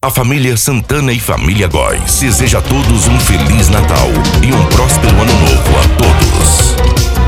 A família Santana e família Góes deseja a todos um Feliz Natal e um próspero Ano Novo a todos.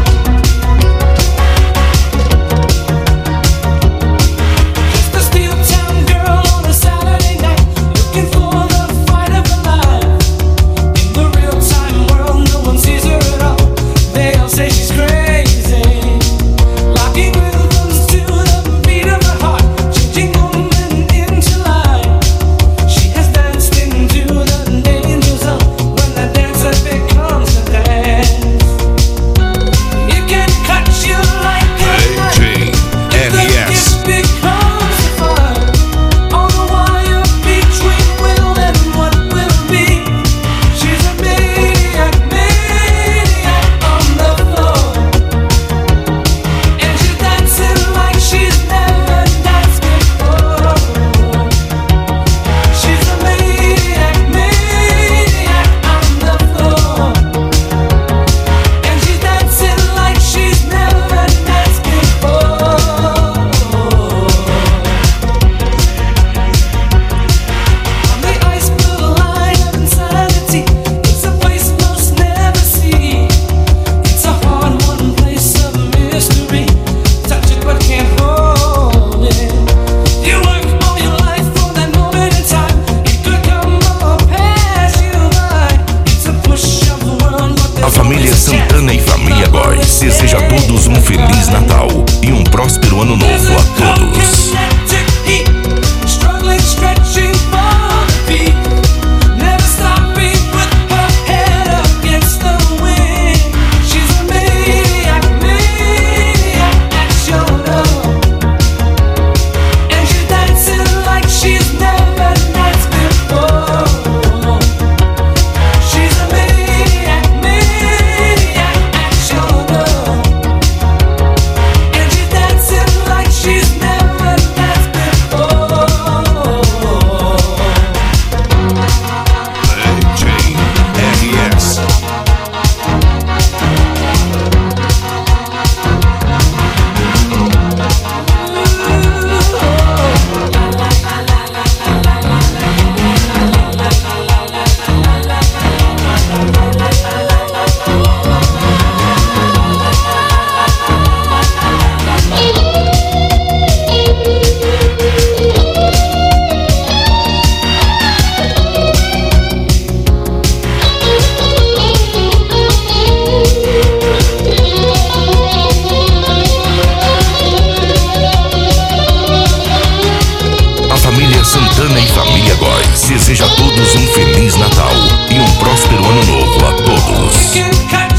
Família Santana e família Góes deseja a todos um Feliz Natal e um próspero Ano Novo a todos. Santana e família Góes deseja a todos um Feliz Natal e um próspero Ano Novo a todos.